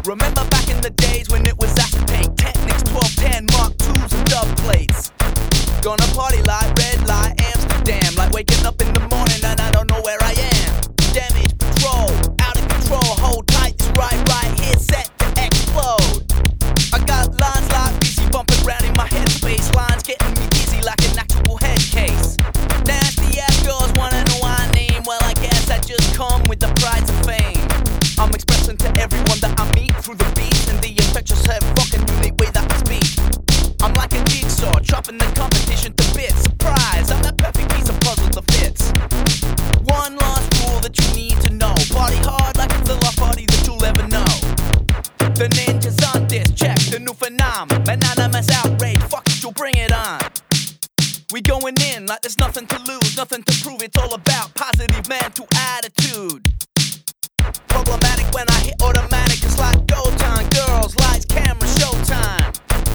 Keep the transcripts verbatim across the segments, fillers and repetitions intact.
Remember back in the days when it was acetate, Technics, twelve ten, Mark twos and dub plates. Gonna party like red light Amsterdam, like waking up in the morning and I don't know where I am. Damage patrol, out of control, hold tight, it's right, right here, set to explode. I got lines like B C bumping round in my headspace, lines getting me dizzy like an actual head case. Nasty ass girls wanna know my name, well I guess I just come with the prize of fame. I'm expressing to everyone that I meet through the beats and the infectious head fucking unique way that I speak. I'm like a jigsaw, chopping the competition to bits. Surprise, I'm that perfect piece of puzzle that fits. One last rule that you need to know: party hard like it's the last party that you'll ever know. The ninjas on this, check the new phenomenon. Anonymous outrage, fuck it, you'll bring it on. We going in like there's nothing to lose, nothing to prove. It's all about positive mental attitude. Problematic when I hit automatic, it's like go time. Girls, lights, camera, showtime.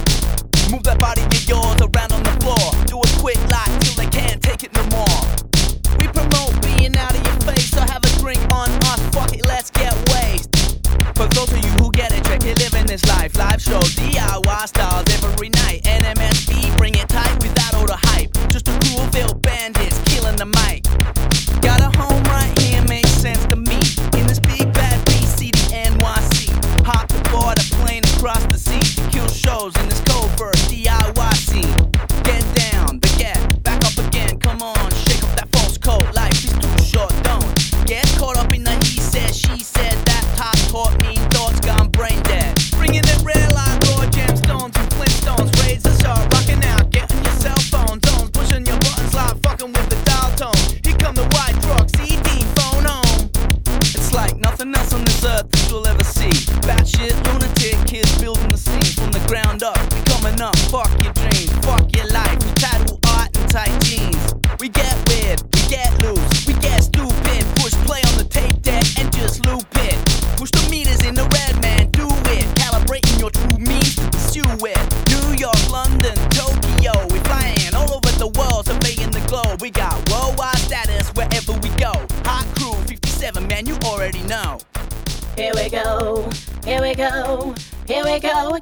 Move that body of yours around on the floor. Do a quick like till they can't take it no more. We promote being out of your face, so have a drink on us. Fuck it, let's get wasted. For those of you who get it, check it, living this life. Live shows, D I Y styles every night. N M S B, bring it tight without all the hype. Just a cool Ville bandits killing the mic. Got a home right here, makes sense to me. In this big bad B C, the N Y C. Hop aboard a plane across the sea to kill shows in this covert D I Y scene. Get down, the get, back up again, come on. Shake up that false coat, life is too short, don't get caught up in the he said, she said. That top taught me thoughts gone brain dead. Bringing it real like raw gemstones and flintstones. Razor sharp, rocking out, getting your cell phone tones, pushing your buttons like fucking with the dial tone. Here come the white truck, C D, phone home. It's like nothing else on this earth that you'll ever see. Batshit lunatic kids building the scene from the ground up. We coming up, fuck your dreams, fuck your life. We tattoo art and tight jeans. We get weird, we get loose, we get stupid. Push play on the tape deck and just loop it. Push the meters in the red, man, do it. Calibrating your true means to pursue it. New York, London, Tokyo, we flying all over the world, surveying the globe. We got worldwide status wherever we go. Hot crew fifty-seven, man, you already know. Here we go, here we go, here we go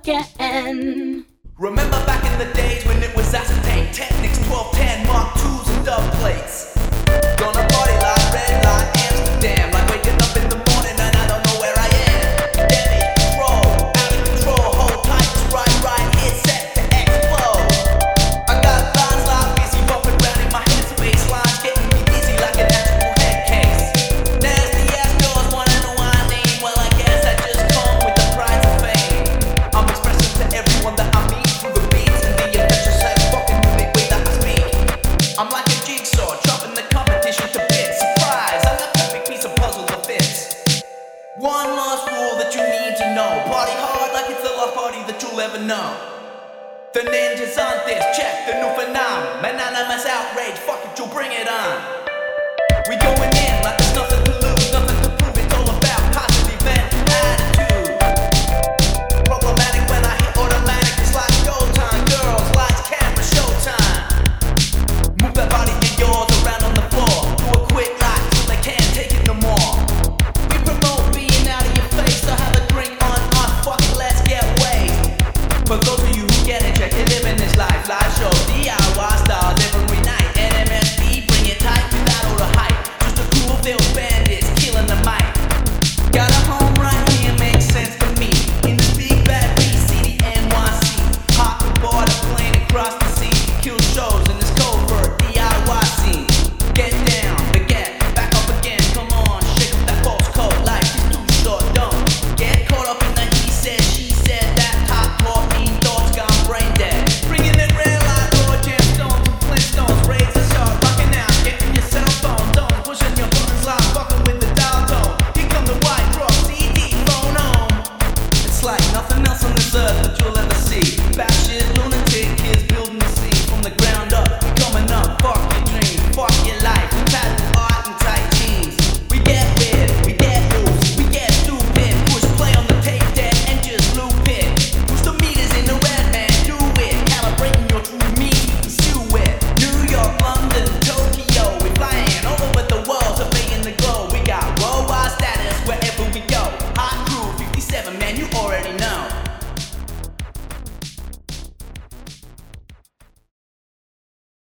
again. Remember back in the days when it was acetate, Technics, twelve ten, Mark twos and dub plates. Gonna party like red light Amsterdam, like waking up in the morning and I don't know where I am. Damage control, out of control, hold tight, it's right, right here, set to explode. I got lines like busy bumping round in my headspace, lines getting me dizzy like an actual head case. Nasty ass girls wanna know my name, well I guess I just come with the prize of fame. I'm expressing to everyone that I meet through the beats and the infectious head fucking unique way that I speak. I'm like a jigsaw, chopping the competition to bits. Surprise, I'm that perfect piece of puzzle that fits. One last rule that you need to know: party hard like it's the last party that you'll ever know. The ninjas on this, check the new phenomenon. Anonymous outrage, fuck it, you'll bring it on.